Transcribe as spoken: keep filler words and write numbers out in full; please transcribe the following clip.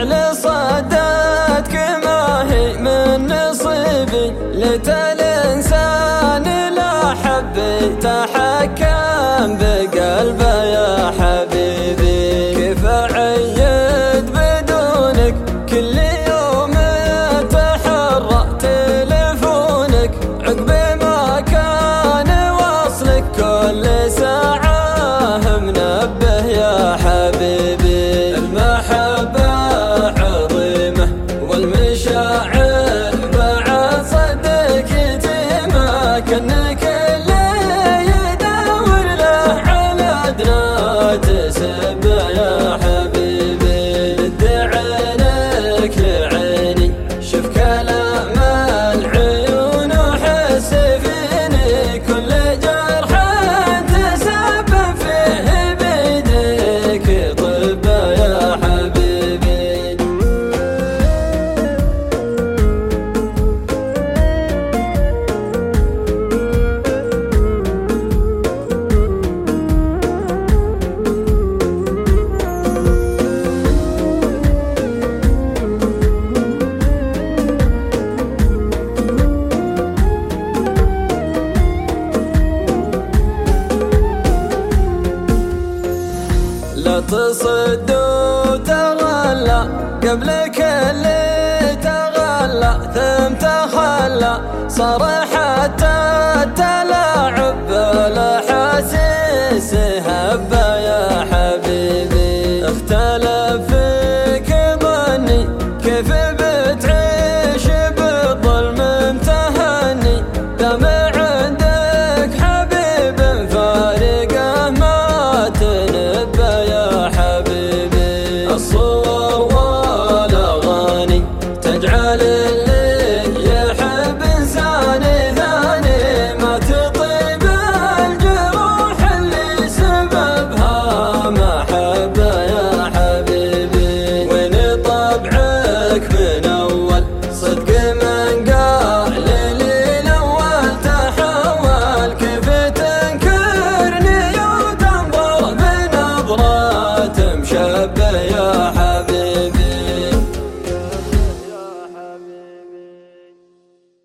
بالفعل صدتك ما هي من نصيبي، ليت الإنسان لا حب يتحكم بقلبه يا حبيبي. كيف أعيد بدونك كل يوم تحرى تلفونك، عقب ما كان وصلك كل ساعة منبه يا حبيبي. المحبة عظيمة والمشاعر بعد صدق يتيمة، كأنك اللي يدور له على أدنى تسبه يا حبيبي. رد عينك لعيني شوف كلام العيون وحس فيني، كل جرح تسبب فيه بيديك طب يا حبيبي. لا تصد وتغلى قبلك اللي تغلى ثم تخلى، صرح